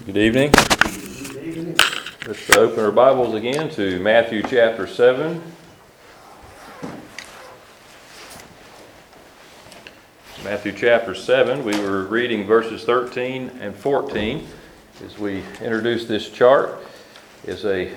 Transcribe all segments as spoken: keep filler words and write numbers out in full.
Good evening. Let's open our Bibles again to Matthew chapter seven. Matthew chapter seven, we were reading verses thirteen and fourteen as we introduce this chart. Is a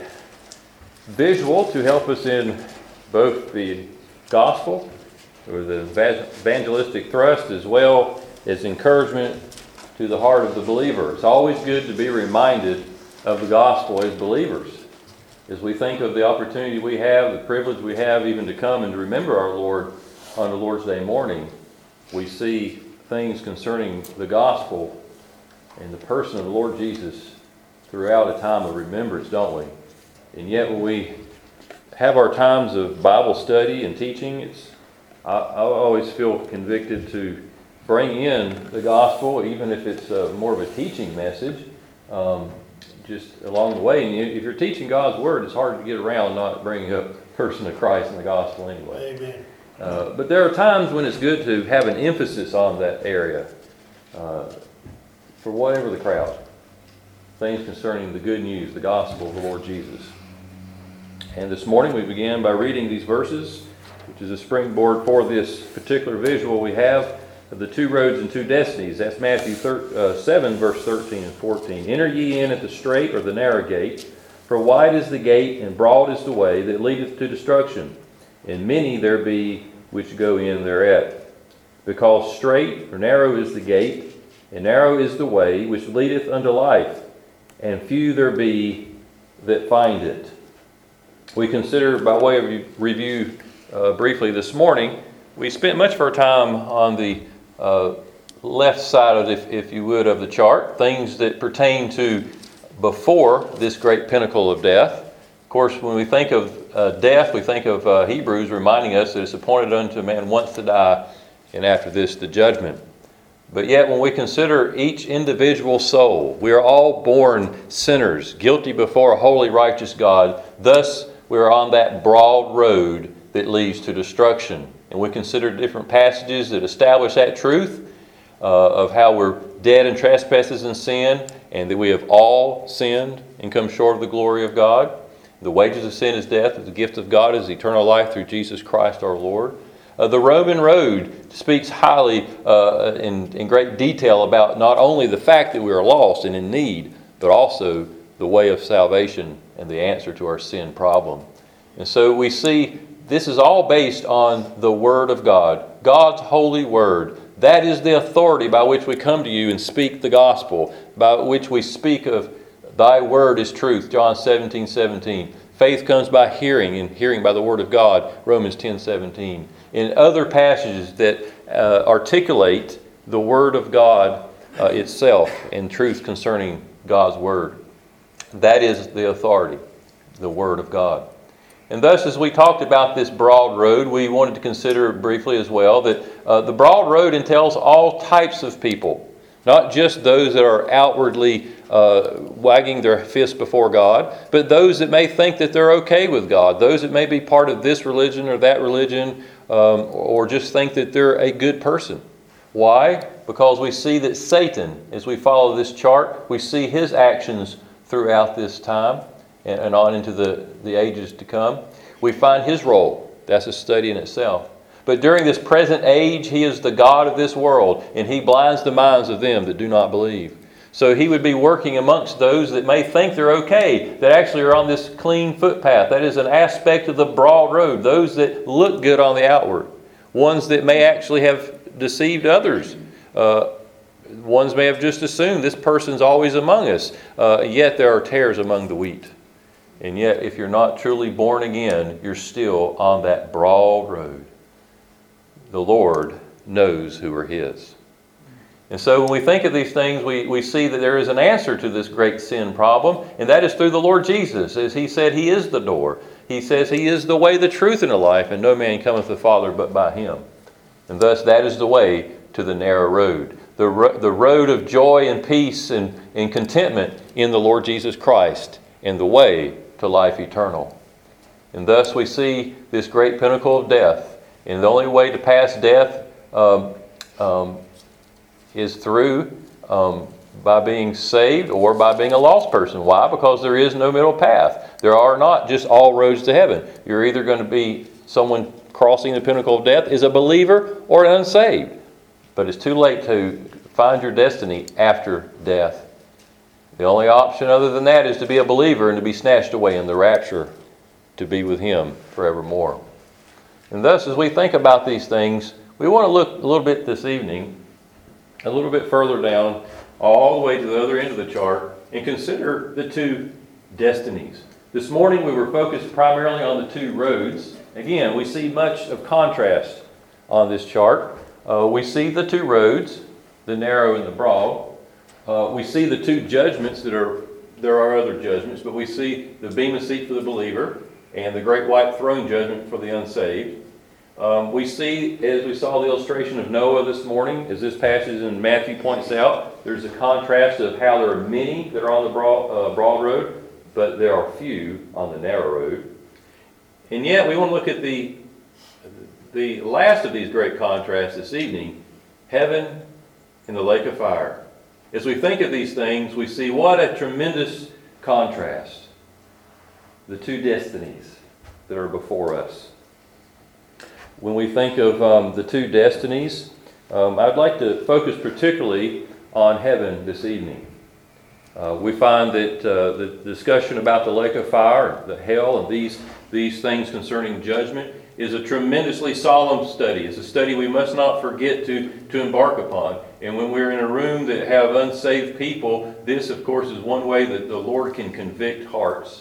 visual to help us in both the gospel or the evangelistic thrust as well as encouragement to the heart of the believer. It's always good to be reminded of the gospel as believers. As we think of the opportunity we have, the privilege we have even to come and to remember our Lord on the Lord's Day morning, we see things concerning the gospel and the person of the Lord Jesus throughout a time of remembrance, don't we? And yet when we have our times of Bible study and teaching, it's I, I always feel convicted to bring in the gospel, even if it's uh, more of a teaching message, um, just along the way. And you, if you're teaching God's Word, it's hard to get around not bringing up the person of Christ in the gospel anyway. Amen. Uh, but there are times when it's good to have an emphasis on that area uh, for whatever the crowd. Things concerning the good news, the gospel of the Lord Jesus. And this morning we began by reading these verses, which is a springboard for this particular visual we have of the two roads and two destinies. That's Matthew seven, verse thirteen and fourteen. Enter ye in at the strait or the narrow gate, for wide is the gate and broad is the way that leadeth to destruction, and many there be which go in thereat. Because strait or narrow is the gate, and narrow is the way which leadeth unto life, and few there be that find it. We consider, by way of review uh, briefly this morning, we spent much of our time on the uh, left side of, if, if you would, of the chart, things that pertain to before this great pinnacle of death. Of course, when we think of uh, death, we think of uh, Hebrews reminding us that it's appointed unto man once to die, and after this the judgment. But yet when we consider each individual soul, we are all born sinners, guilty before a holy, righteous God. Thus, we are on that broad road that leads to destruction. And we consider different passages that establish that truth uh, of how we're dead in trespasses and sin, and that we have all sinned and come short of the glory of God. The wages of sin is death, but the gift of God is eternal life through Jesus Christ our Lord. Uh, the Roman road speaks highly uh, in, in great detail about not only the fact that we are lost and in need, but also the way of salvation and the answer to our sin problem. And so we see this is all based on the Word of God, God's holy Word. That is the authority by which we come to you and speak the gospel, by which we speak of Thy Word is truth, John seventeen seventeen. Faith comes by hearing, and hearing by the Word of God, Romans ten seventeen. In other passages that uh, articulate the Word of God uh, itself and truth concerning God's Word. That is the authority, the Word of God. And thus, as we talked about this broad road, we wanted to consider briefly as well that uh, the broad road entails all types of people, not just those that are outwardly uh, wagging their fists before God, but those that may think that they're okay with God, those that may be part of this religion or that religion, um, or just think that they're a good person. Why? Because we see that Satan, as we follow this chart, we see his actions throughout this time and on into the, the ages to come. We find his role. That's a study in itself. But during this present age, he is the God of this world, and he blinds the minds of them that do not believe. So he would be working amongst those that may think they're okay, that actually are on this clean footpath. That is an aspect of the broad road. Those that look good on the outward. Ones that may actually have deceived others. Uh, ones may have just assumed this person's always among us. Uh, yet there are tares among the wheat. And yet, if you're not truly born again, you're still on that broad road. The Lord knows who are His. And so when we think of these things, we, we see that there is an answer to this great sin problem, and that is through the Lord Jesus. As He said, He is the door. He says He is the way, the truth, and the life, and no man cometh to the Father but by Him. And thus that is the way to the narrow road. The, ro- the road of joy and peace and, and contentment in the Lord Jesus Christ, and the way to life eternal. And thus we see this great pinnacle of death. And the only way to pass death um, um, is through um, by being saved or by being a lost person. Why? Because there is no middle path. There are not just all roads to heaven. You're either going to be someone crossing the pinnacle of death as a believer or an unsaved. But it's too late to find your destiny after death. The only option other than that is to be a believer and to be snatched away in the rapture to be with Him forevermore. And thus, as we think about these things, we want to look a little bit this evening, a little bit further down, all the way to the other end of the chart, and consider the two destinies. This morning we were focused primarily on the two roads. Again, we see much of contrast on this chart. Uh, we see the two roads, the narrow and the broad. Uh, we see the two judgments that are, there are other judgments, but we see the bema seat for the believer and the great white throne judgment for the unsaved. Um, we see, as we saw the illustration of Noah this morning, as this passage in Matthew points out, there's a contrast of how there are many that are on the broad, uh, broad road, but there are few on the narrow road. And yet we want to look at the, the last of these great contrasts this evening, heaven and the lake of fire. As we think of these things, we see what a tremendous contrast. The two destinies that are before us. When we think of um, the two destinies, um, I'd like to focus particularly on heaven this evening. Uh, we find that uh, the discussion about the lake of fire, the hell, and these, these things concerning judgment is a tremendously solemn study. It's a study we must not forget to, to embark upon. And when we're in a room that have unsaved people, this, of course, is one way that the Lord can convict hearts.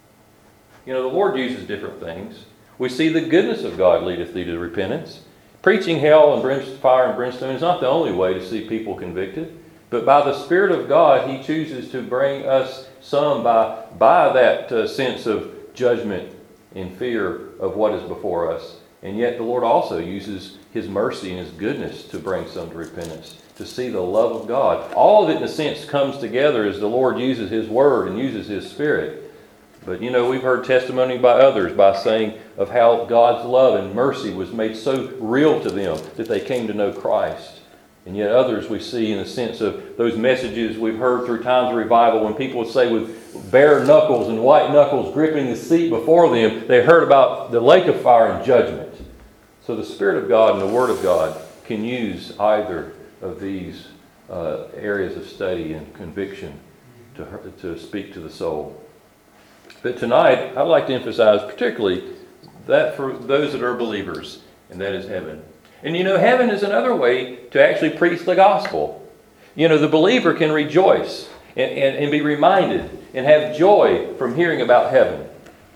You know, the Lord uses different things. We see the goodness of God leadeth thee to repentance. Preaching hell and brimstone, fire and brimstone is not the only way to see people convicted. But by the Spirit of God, He chooses to bring us some by, by that uh, sense of judgment and fear of what is before us. And yet the Lord also uses His mercy and His goodness to bring some to repentance, to see the love of God. All of it, in a sense, comes together as the Lord uses His Word and uses His Spirit. But, you know, we've heard testimony by others by saying of how God's love and mercy was made so real to them that they came to know Christ. And yet others we see in the sense of those messages we've heard through times of revival when people would say with bare knuckles and white knuckles gripping the seat before them, they heard about the lake of fire and judgment. So the Spirit of God and the Word of God can use either of these uh, areas of study and conviction to, to speak to the soul. But tonight, I'd like to emphasize particularly that for those that are believers, and that is heaven. And you know, heaven is another way to actually preach the gospel. You know, the believer can rejoice and, and, and be reminded and have joy from hearing about heaven.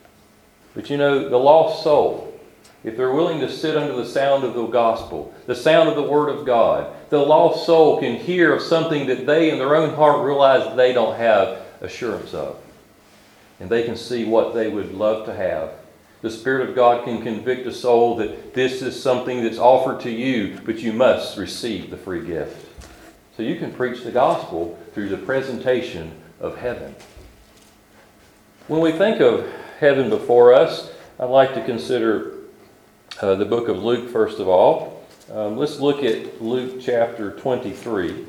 But you know, the lost soul, if they're willing to sit under the sound of the gospel, the sound of the Word of God, the lost soul can hear of something that they in their own heart realize they don't have assurance of. And they can see what they would love to have. The Spirit of God can convict a soul that this is something that's offered to you, but you must receive the free gift. So you can preach the gospel through the presentation of heaven. When we think of heaven before us, I'd like to consider uh, the book of Luke first of all. Um, let's look at Luke chapter twenty-three.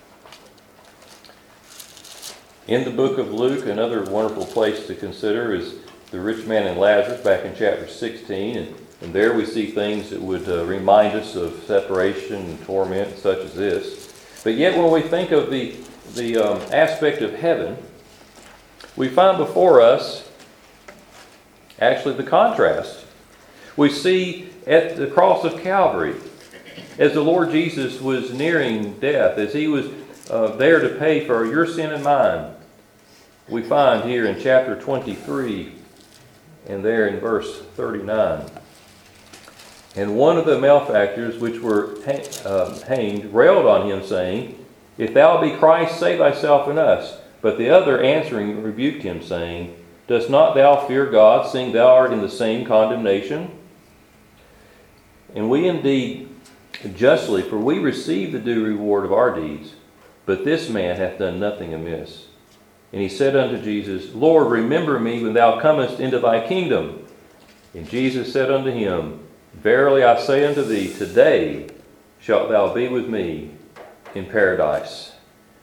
In the book of Luke, another wonderful place to consider is the rich man and Lazarus back in chapter sixteen. And, and there we see things that would uh, remind us of separation and torment such as this. But yet when we think of the, the um, aspect of heaven, we find before us actually the contrast. We see at the cross of Calvary, as the Lord Jesus was nearing death, as He was uh, there to pay for your sin and mine, we find here in chapter twenty-three and there in verse thirty-nine. And one of the malefactors which were ha- uh, hanged railed on him, saying, If thou be Christ, save thyself and us. But the other answering rebuked him, saying, Dost not thou fear God, seeing thou art in the same condemnation? And we indeed justly, for we receive the due reward of our deeds, but this man hath done nothing amiss. And he said unto Jesus, Lord, remember me when thou comest into thy kingdom. And Jesus said unto him, Verily I say unto thee, today shalt thou be with me in paradise.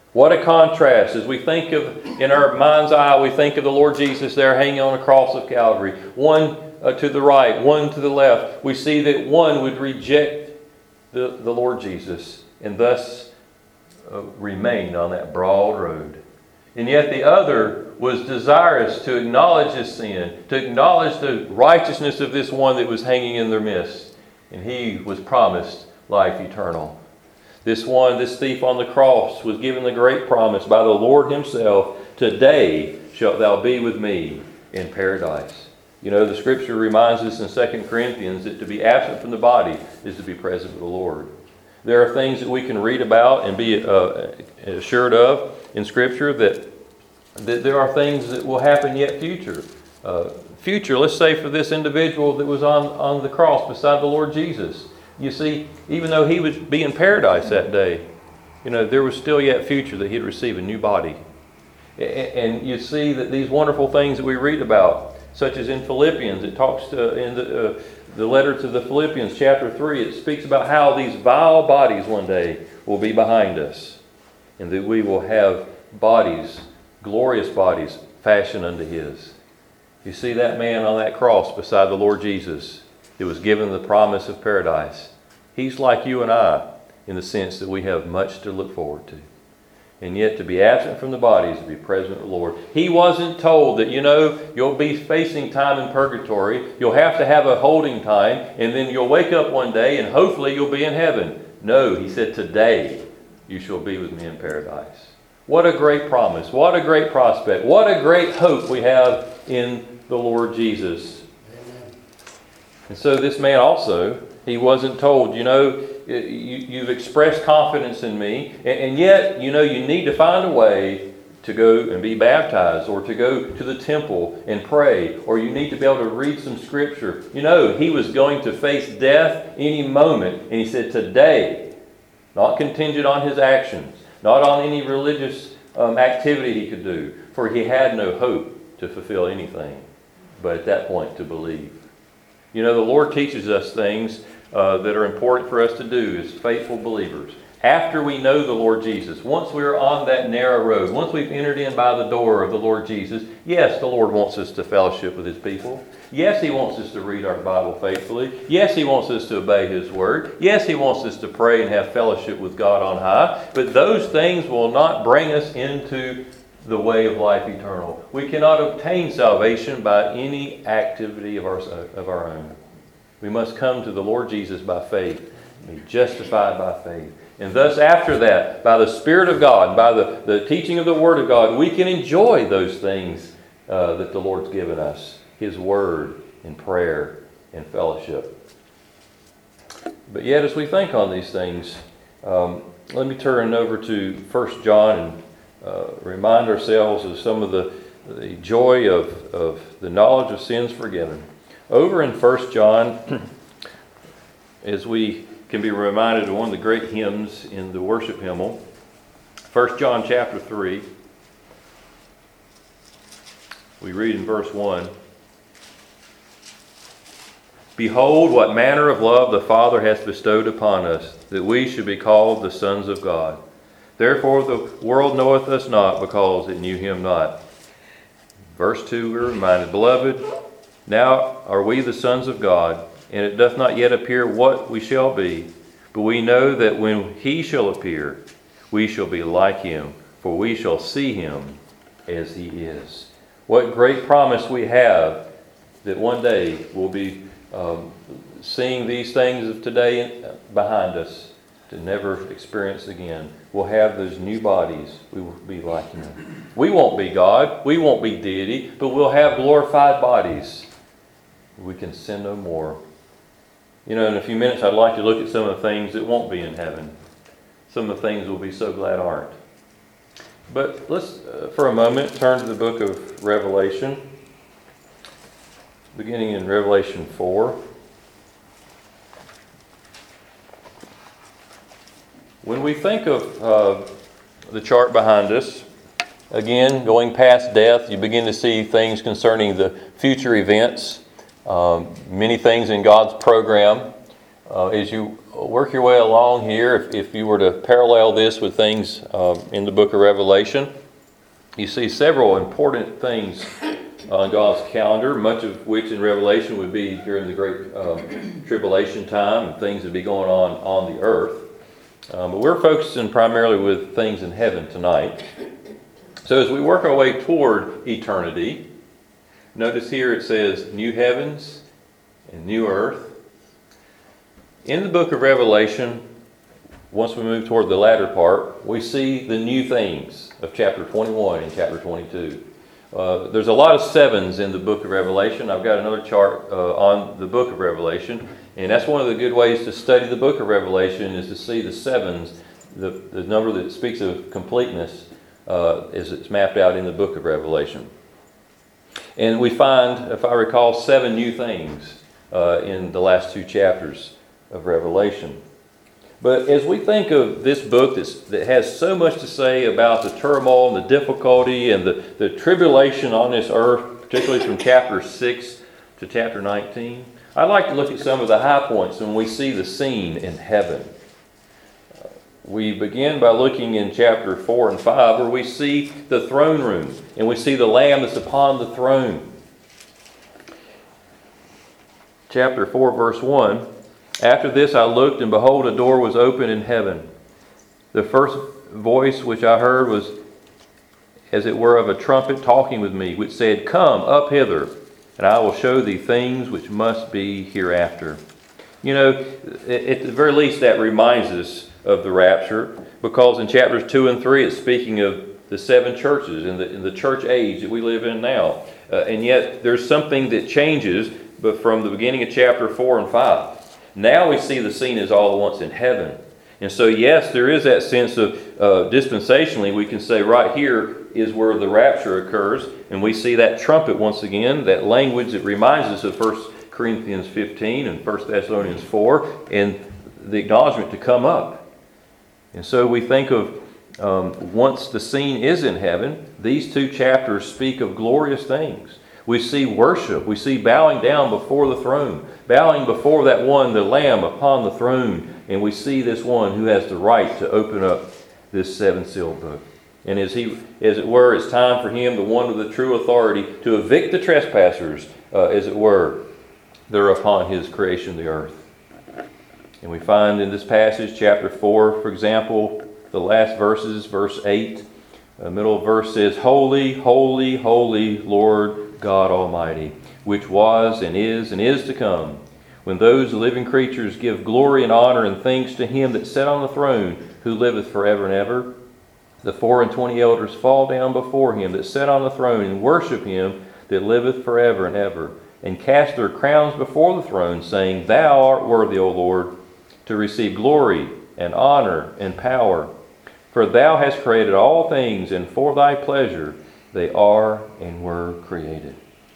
What a contrast. As we think of, in our mind's eye, we think of the Lord Jesus there hanging on the cross of Calvary. One uh, to the right, one to the left. We see that one would reject the, the Lord Jesus and thus uh, remain on that broad road. And yet the other was desirous to acknowledge his sin, to acknowledge the righteousness of this one that was hanging in their midst. And he was promised life eternal. This one, this thief on the cross, was given the great promise by the Lord himself, today shalt thou be with me in paradise. You know, the scripture reminds us in Second Corinthians that to be absent from the body is to be present with the Lord. There are things that we can read about and be uh, assured of in scripture that, that there are things that will happen yet future. Uh, future, let's say for this individual that was on, on the cross beside the Lord Jesus. You see, even though he would be in paradise that day, you know, there was still yet future that he'd receive a new body. And you see that these wonderful things that we read about, such as in Philippians, it talks to, in the, uh, the letter to the Philippians, chapter three, it speaks about how these vile bodies one day will be behind us. And that we will have bodies, glorious bodies, fashioned unto his. You see that man on that cross beside the Lord Jesus, it was given the promise of paradise. He's like you and I in the sense that we have much to look forward to. And yet to be absent from the body is to be present with the Lord. He wasn't told that, you know, you'll be facing time in purgatory. You'll have to have a holding time. And then you'll wake up one day and hopefully you'll be in heaven. No, he said, today you shall be with me in paradise. What a great promise. What a great prospect. What a great hope we have in the Lord Jesus. And so this man also, he wasn't told, you know, you, you've expressed confidence in me, and, and yet, you know, you need to find a way to go and be baptized, or to go to the temple and pray, or you need to be able to read some scripture. You know, he was going to face death any moment, and he said, today, not contingent on his actions, not on any religious um, activity he could do, for he had no hope to fulfill anything, but at that point to believe. You know, the Lord teaches us things uh, that are important for us to do as faithful believers. After we know the Lord Jesus, once we're on that narrow road, once we've entered in by the door of the Lord Jesus, yes, the Lord wants us to fellowship with his people. Yes, he wants us to read our Bible faithfully. Yes, he wants us to obey his word. Yes, he wants us to pray and have fellowship with God on high. But those things will not bring us into the way of life eternal. We cannot obtain salvation by any activity of our, of our own. We must come to the Lord Jesus by faith, be justified by faith. And thus after that, by the Spirit of God, by the, the teaching of the Word of God, we can enjoy those things uh, that the Lord's given us. His Word and prayer and fellowship. But yet as we think on these things, um, let me turn over to First John and Uh, remind ourselves of some of the, the joy of, of the knowledge of sins forgiven. Over in First John, as we can be reminded of one of the great hymns in the worship hymnal, First John chapter three, we read in verse one, Behold, what manner of love the Father hath bestowed upon us, that we should be called the sons of God. Therefore the world knoweth us not, because it knew him not. Verse two, we're reminded, Beloved, now are we the sons of God, and it doth not yet appear what we shall be. But we know that when he shall appear, we shall be like him, for we shall see him as he is. What great promise we have that one day we'll be um, seeing these things of today behind us, to never experience again. We'll have those new bodies. We will be like him. We won't be God. We won't be deity. But we'll have glorified bodies. We can sin no more. You know, in a few minutes I'd like to look at some of the things that won't be in heaven. Some of the things we'll be so glad aren't. But let's, uh, for a moment, turn to the book of Revelation. Beginning in Revelation four. When we think of uh, the chart behind us, again, going past death, you begin to see things concerning the future events, um, many things in God's program. Uh, as you work your way along here, if, if you were to parallel this with things um, in the book of Revelation, you see several important things on God's calendar, much of which in Revelation would be during the great um, tribulation time and things that would be going on on the earth. Um, but we're focusing primarily with things in heaven tonight. So as we work our way toward eternity, notice here it says new heavens and new earth. In the book of Revelation, once we move toward the latter part, we see the new things of chapter twenty-one and chapter twenty-two. Uh, there's a lot of sevens in the book of Revelation. I've got another chart uh, on the book of Revelation, and that's one of the good ways to study the book of Revelation is to see the sevens, the, the number that speaks of completeness uh, as it's mapped out in the book of Revelation. And we find, if I recall, seven new things uh, in the last two chapters of Revelation. But as we think of this book that's, that has so much to say about the turmoil and the difficulty and the, the tribulation on this earth, particularly from chapter six to chapter nineteen, I'd like to look at some of the high points when we see the scene in heaven. Uh, we begin by looking in chapter four and five where we see the throne room and we see the Lamb that's upon the throne. Chapter four verse one, after this I looked, and behold, a door was open in heaven. The first voice which I heard was as it were of a trumpet talking with me, which said, Come up hither, and I will show thee things which must be hereafter. You know, at the very least that reminds us of the rapture, because in chapters two and three it's speaking of the seven churches in the, in the church age that we live in now. Uh, and yet there's something that changes but from the beginning of chapter four and five. Now we see the scene as all at once in heaven. And so, yes, there is that sense of uh, dispensationally, we can say right here is where the rapture occurs. And we see that trumpet once again, that language that reminds us of First Corinthians fifteen and First Thessalonians four, and the acknowledgement to come up. And so we think of um, once the scene is in heaven, these two chapters speak of glorious things. We see worship. We see bowing down before the throne, bowing before that one, the Lamb upon the throne. And we see this one who has the right to open up this seven-sealed book. And as he, as it were, it's time for him, the one with the true authority, to evict the trespassers, uh, as it were, that are upon his creation, the earth. And we find in this passage, chapter four, for example, the last verses, verse eight, the middle verse says, Holy, holy, holy, Lord God Almighty, which was and is and is to come, when those living creatures give glory and honor and thanks to him that sat on the throne, who liveth forever and ever. The four and twenty elders fall down before him that sat on the throne and worship him that liveth forever and ever, and cast their crowns before the throne, saying, Thou art worthy, O Lord, to receive glory and honor and power. For thou hast created all things, and for thy pleasure they are and were created.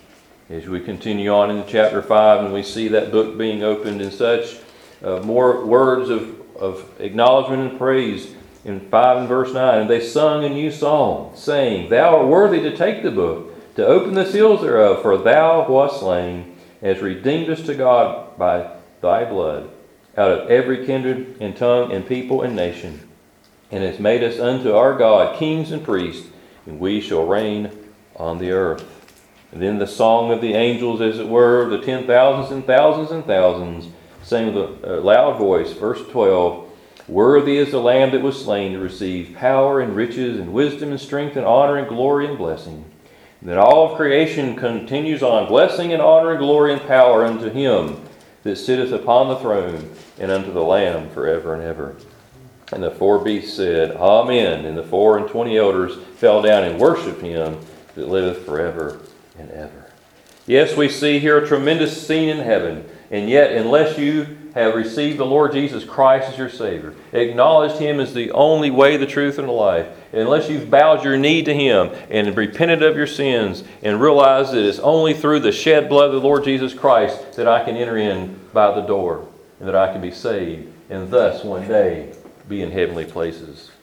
As we continue on into chapter five, and we see that book being opened in such uh, more words of, of acknowledgement and praise in five and verse nine. And they sung a new song, saying, Thou art worthy to take the book, to open the seals thereof, for thou wast slain, as redeemed us to God by thy blood, out of every kindred and tongue and people and nation, and hast made us unto our God kings and priests, and we shall reign on the earth. And then the song of the angels, as it were, the ten thousands and thousands and thousands, sang with a loud voice, verse twelve, Worthy is the Lamb that was slain to receive power and riches and wisdom and strength and honor and glory and blessing. And then all of creation continues on, blessing and honor and glory and power unto him that sitteth upon the throne and unto the Lamb forever and ever. And the four beasts said, Amen. And the four and twenty elders fell down and worshiped him that liveth forever and ever. Yes, we see here a tremendous scene in heaven. And yet, unless you have received the Lord Jesus Christ as your Savior, acknowledged him as the only way, the truth, and the life, unless you've bowed your knee to him and repented of your sins and realized that it's only through the shed blood of the Lord Jesus Christ that I can enter in by the door and that I can be saved and thus one day be in heavenly places,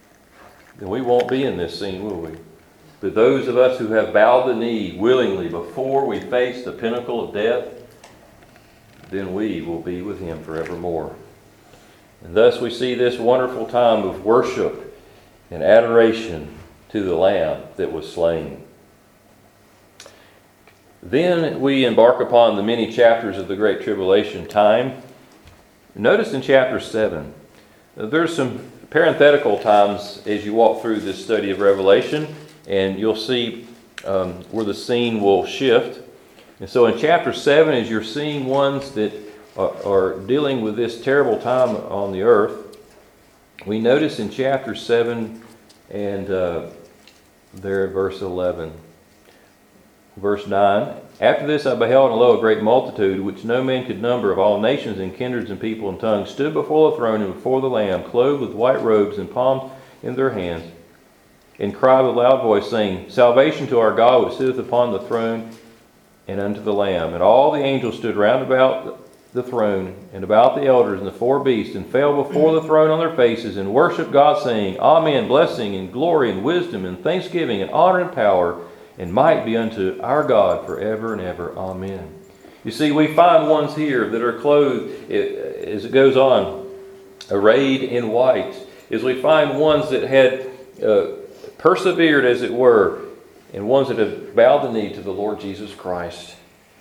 then we won't be in this scene, will we? But those of us who have bowed the knee willingly before we face the pinnacle of death, then we will be with him forevermore. And thus we see this wonderful time of worship and adoration to the Lamb that was slain. Then we embark upon the many chapters of the Great Tribulation time. Notice in chapter seven, there's some parenthetical times as you walk through this study of Revelation, and you'll see um, where the scene will shift. And so in chapter seven, as you're seeing ones that are, are dealing with this terrible time on the earth, we notice in chapter seven and uh, there at verse eleven. Verse nine, after this I beheld, and lo, a great multitude, which no man could number, of all nations and kindreds and people and tongues, stood before the throne and before the Lamb, clothed with white robes and palms in their hands, and cried with a loud voice, saying, Salvation to our God, which sitteth upon the throne, and unto the Lamb. And all the angels stood round about the throne, and about the elders and the four beasts, and fell before the throne on their faces, and worshipped God, saying, Amen, blessing and glory and wisdom and thanksgiving and honor and power and might be unto our God forever and ever. Amen. You see, we find ones here that are clothed, as it goes on, arrayed in white. As we find ones that had uh, persevered, as it were, and ones that have bowed the knee to the Lord Jesus Christ.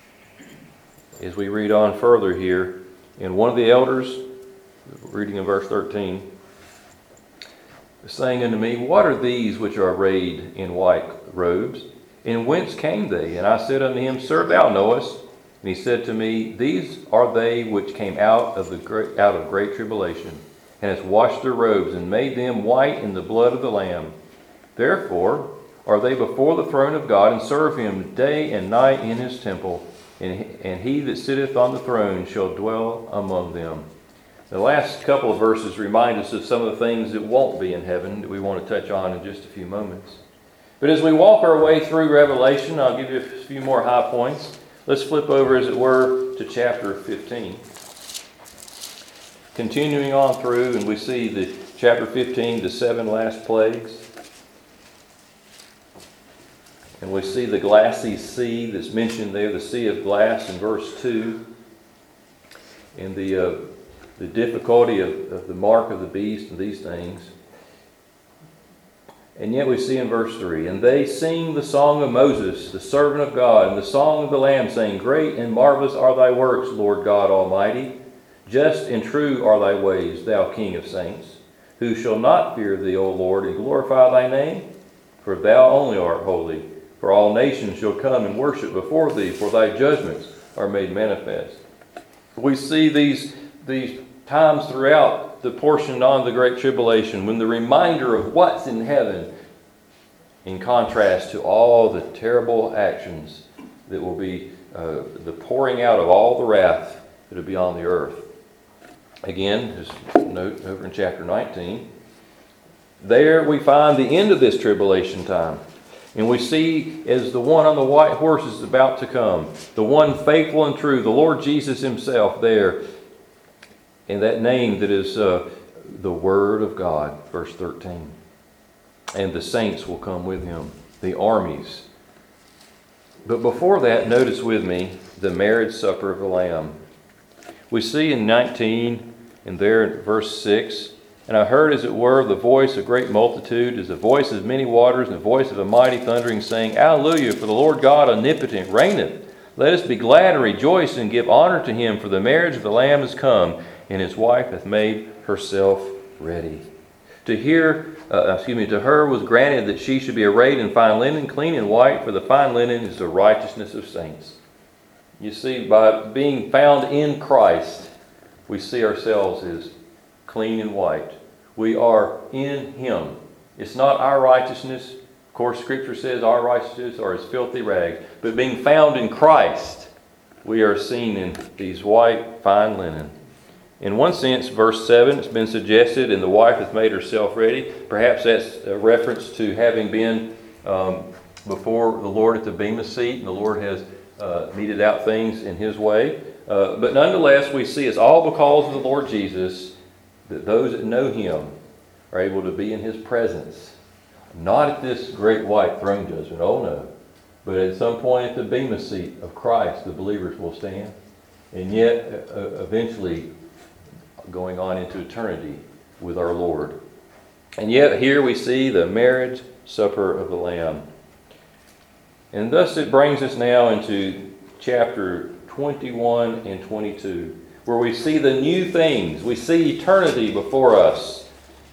As we read on further here, and one of the elders, reading in verse thirteen, saying unto me, What are these which are arrayed in white robes? And whence came they? And I said unto him, Sir, thou knowest. And he said to me, These are they which came out of the great, out of great tribulation, and has washed their robes, and made them white in the blood of the Lamb. Therefore are they before the throne of God, and serve him day and night in his temple. And, and he that sitteth on the throne shall dwell among them. The last couple of verses remind us of some of the things that won't be in heaven that we want to touch on in just a few moments. But as we walk our way through Revelation, I'll give you a few more high points. Let's flip over, as it were, to chapter fifteen. Continuing on through, and we see the chapter fifteen, the seven last plagues. And we see the glassy sea that's mentioned there, the sea of glass in verse two. And the, uh, the difficulty of, of the mark of the beast and these things. And yet we see in verse three, And they sing the song of Moses, the servant of God, and the song of the Lamb, saying, Great and marvelous are thy works, Lord God Almighty. Just and true are thy ways, thou King of saints. Who shall not fear thee, O Lord, and glorify thy name? For thou only art holy. For all nations shall come and worship before thee, for thy judgments are made manifest. We see these, these times throughout the portion on the Great Tribulation, when the reminder of what's in heaven, in contrast to all the terrible actions that will be uh, the pouring out of all the wrath that will be on the earth. Again, just note over in chapter nineteen, there we find the end of this tribulation time. And we see as the one on the white horse is about to come, the one faithful and true, the Lord Jesus himself there, in that name that is uh, the Word of God, verse thirteen. And the saints will come with him, the armies. But before that, notice with me the marriage supper of the Lamb. We see in nineteen, and there in verse six, And I heard, as it were, the voice of great multitude, as the voice of many waters, and the voice of a mighty thundering, saying, Alleluia, for the Lord God omnipotent reigneth. Let us be glad and rejoice, and give honor to him, for the marriage of the Lamb is come, and his wife hath made herself ready. To hear, uh, excuse me, to her was granted that she should be arrayed in fine linen, clean and white, for the fine linen is the righteousness of saints. You see, by being found in Christ, we see ourselves as clean and white. We are in him. It's not our righteousness. Of course, Scripture says our righteousness are as filthy rags. But being found in Christ, we are seen in these white, fine linen. In one sense, verse seven, it's been suggested, and the wife hath made herself ready. Perhaps that's a reference to having been um, before the Lord at the Bema seat, and the Lord has uh, meted out things in his way. Uh, but nonetheless, we see it's all because of the Lord Jesus that those that know him are able to be in his presence. Not at this great white throne judgment, oh no. But at some point at the Bema seat of Christ, the believers will stand. and yet uh, eventually going on into eternity with our Lord. And yet here we see the marriage supper of the Lamb. And thus it brings us now into chapter twenty-one and twenty-two, where we see the new things. We see eternity before us.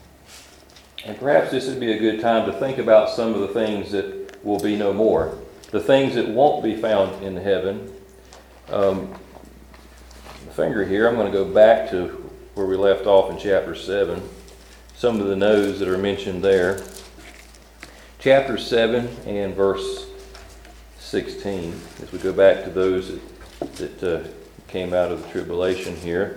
And perhaps this would be a good time to think about some of the things that will be no more, the things that won't be found in heaven. Um, the finger here, I'm going to go back to where we left off in chapter seven. Some of the no's that are mentioned there. Chapter seven and verse sixteen, as we go back to those that, that uh, came out of the tribulation here.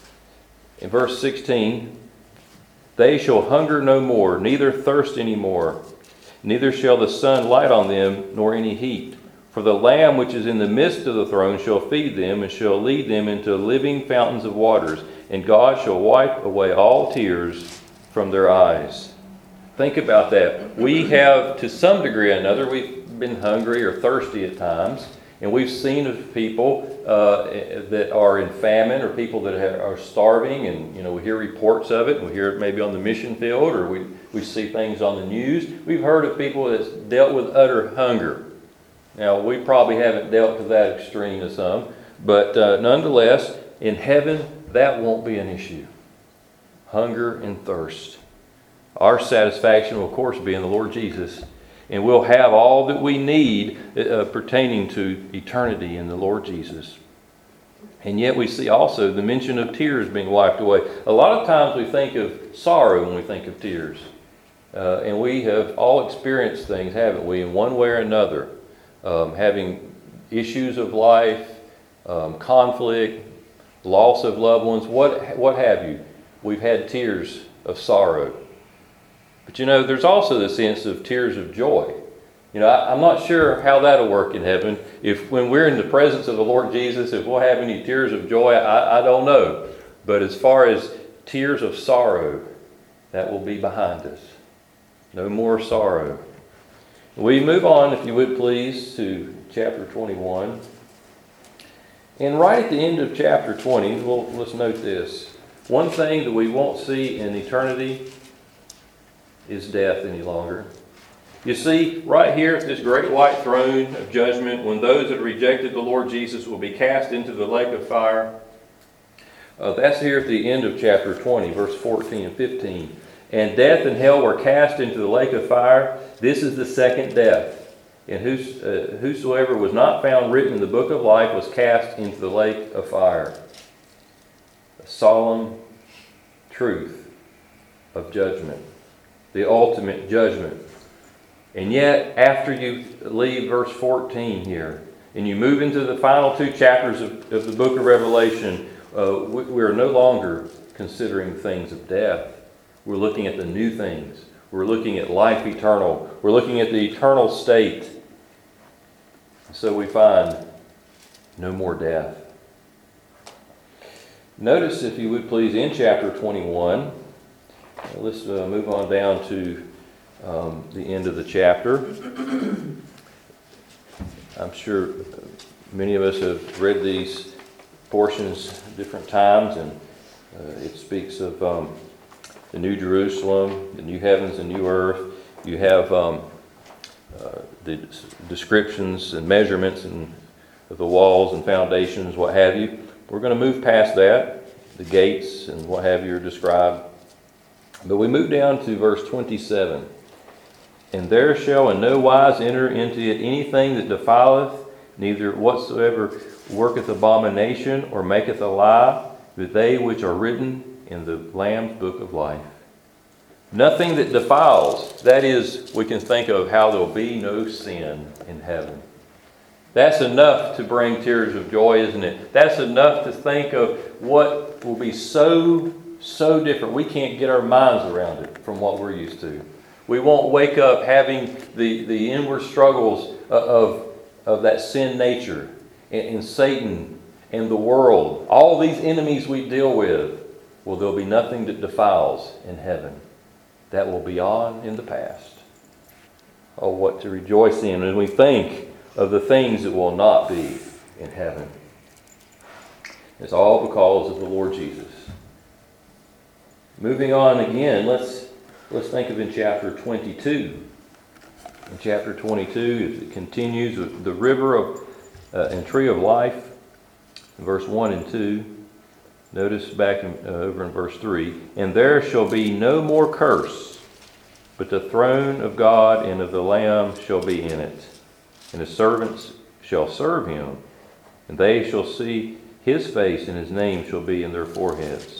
In verse sixteen, they shall hunger no more, neither thirst any more, neither shall the sun light on them, nor any heat. For the Lamb which is in the midst of the throne shall feed them, and shall lead them into living fountains of waters, and God shall wipe away all tears from their eyes. Think about that. We have, to some degree or another, we've been hungry or thirsty at times, and we've seen of people uh, that are in famine, or people that are starving, and you know we hear reports of it. We hear it maybe on the mission field, or we we see things on the news. We've heard of people that's dealt with utter hunger. Now we probably haven't dealt to that extreme to some, but uh, nonetheless, in heaven that won't be an issue. Hunger and thirst. Our satisfaction will, of course, be in the Lord Jesus. And we'll have all that we need uh, pertaining to eternity in the Lord Jesus. And yet we see also the mention of tears being wiped away. A lot of times we think of sorrow when we think of tears. Uh, and we have all experienced things, haven't we, in one way or another. Um, having issues of life, um, conflict, loss of loved ones, what, what have you. We've had tears of sorrow. But you know, there's also the sense of tears of joy. You know, I, I'm not sure how that'll work in heaven. If when we're in the presence of the Lord Jesus, if we'll have any tears of joy, I, I don't know. But as far as tears of sorrow, that will be behind us. No more sorrow. We move on, if you would please, to chapter twenty-one. And right at the end of chapter twenty, well, let's note this. One thing that we won't see in eternity is death any longer. You see, right here at this great white throne of judgment, when those that rejected the Lord Jesus will be cast into the lake of fire, uh, that's here at the end of chapter twenty, verse fourteen and fifteen. And death and hell were cast into the lake of fire. This is the second death. And whos, uh, whosoever was not found written in the book of life was cast into the lake of fire. A solemn truth of judgment. The ultimate judgment. And yet, after you leave verse fourteen here, and you move into the final two chapters of, of the book of Revelation, uh, we, we are no longer considering things of death. We're looking at the new things. We're looking at life eternal. We're looking at the eternal state. So we find no more death. Notice, if you would please, in chapter twenty-one, let's uh, move on down to um, the end of the chapter. I'm sure many of us have read these portions different times, and uh, it speaks of um, the New Jerusalem, the new heavens and new earth. You have um, uh, the descriptions and measurements and of the walls and foundations, what have you. We're going to move past that. The gates and what have you are described. But we move down to verse twenty-seven. And there shall in no wise enter into it anything that defileth, neither whatsoever worketh abomination or maketh a lie, but they which are written in the Lamb's book of life. Nothing that defiles. That is, we can think of how there will be no sin in heaven. That's enough to bring tears of joy, isn't it? That's enough to think of what will be so, so different. We can't get our minds around it from what we're used to. We won't wake up having the, the inward struggles of, of that sin nature and, and Satan and the world. All these enemies we deal with. Well, there'll be nothing that defiles in heaven. That will be on in the past. Oh, what to rejoice in when we think of the things that will not be in heaven. It's all because of the Lord Jesus. Moving on again, let's let's think of in chapter twenty-two. In chapter twenty-two, it continues with the river of uh, and tree of life, verse one and two. Notice back in, uh, over in verse three, and there shall be no more curse, but the throne of God and of the Lamb shall be in it, and his servants shall serve him, and they shall see his face, and his name shall be in their foreheads.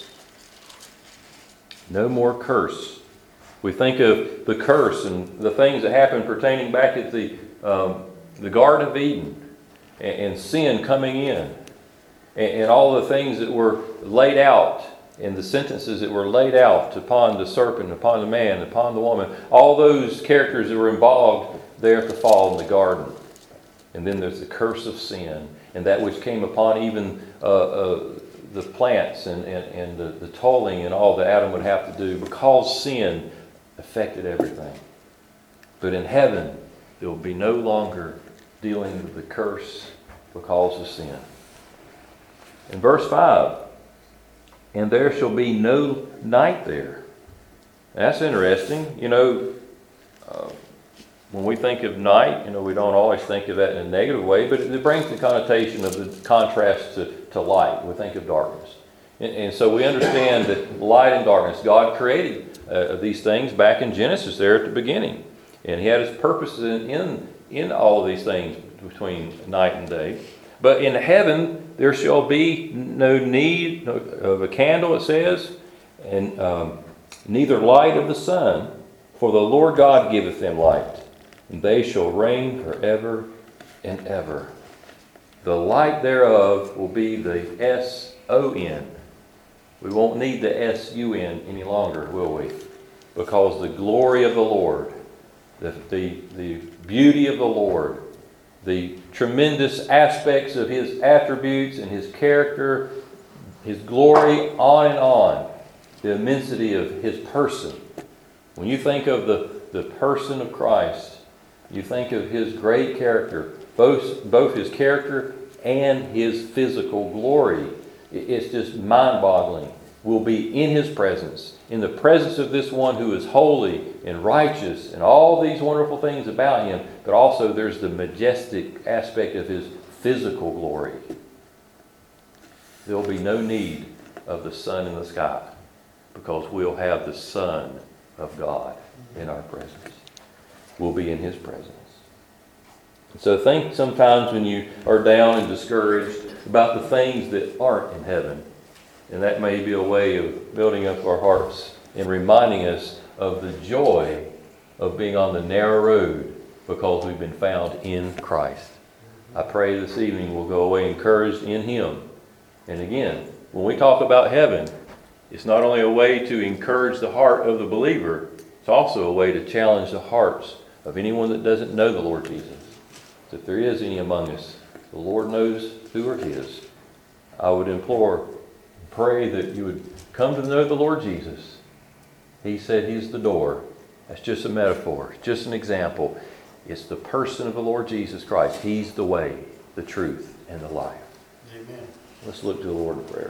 No more curse. We think of the curse and the things that happened pertaining back at the um, the Garden of Eden, and, and sin coming in, and, and all the things that were laid out, and the sentences that were laid out upon the serpent, upon the man, upon the woman, all those characters that were involved there at the fall in the garden. And then there's the curse of sin, and that which came upon even uh, uh, the plants and, and, and the, the tolling and all that Adam would have to do because sin affected everything. But in heaven, there will be no longer dealing with the curse because of sin. In verse five, and there shall be no night there. That's interesting. You know, uh, when we think of night, you know, we don't always think of that in a negative way, but it, it brings the connotation of the contrast to, to light. We think of darkness. And, and so we understand that light and darkness, God created uh, these things back in Genesis there at the beginning. And he had his purposes in, in, in all of these things between night and day. But in heaven, there shall be no need of a candle, it says, and um, neither light of the sun, for the Lord God giveth them light, and they shall reign forever and ever. The light thereof will be the S O N. We won't need the S U N any longer, will we? Because the glory of the Lord, the, the, the beauty of the Lord, the tremendous aspects of his attributes and his character, his glory, on and on, the immensity of his person. When you think of the, the person of Christ, you think of his great character, both, both his character and his physical glory. It's just mind-boggling. We'll be in his presence, in the presence of this one who is holy and righteous and all these wonderful things about him, but also there's the majestic aspect of his physical glory. There'll be no need of the sun in the sky because we'll have the Son of God in our presence. We'll be in his presence. So think sometimes when you are down and discouraged about the things that aren't in heaven. And that may be a way of building up our hearts and reminding us of the joy of being on the narrow road because we've been found in Christ. I pray this evening we'll go away encouraged in him. And again, when we talk about heaven, it's not only a way to encourage the heart of the believer, it's also a way to challenge the hearts of anyone that doesn't know the Lord Jesus. If there is any among us, the Lord knows who are his. I would implore, pray that you would come to know the Lord Jesus. He said he's the door. That's just a metaphor, just an example. It's the person of the Lord Jesus Christ. He's the way, the truth, and the life. Amen. Let's look to the Lord in prayer.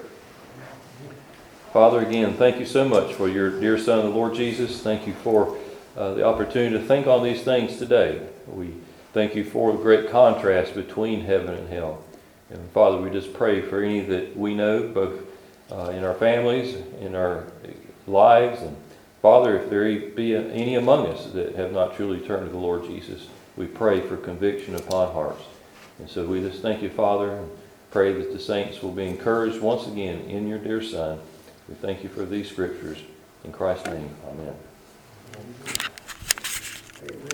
Father, again, thank you so much for your dear Son, the Lord Jesus. Thank you for uh, the opportunity to think on these things today. We thank you for the great contrast between heaven and hell. And Father, we just pray for any that we know, both uh, in our families, in our lives. And Father, if there be any among us that have not truly turned to the Lord Jesus, we pray for conviction upon hearts. And so we just thank you, Father, and pray that the saints will be encouraged once again in your dear Son. We thank you for these scriptures. In Christ's name, amen.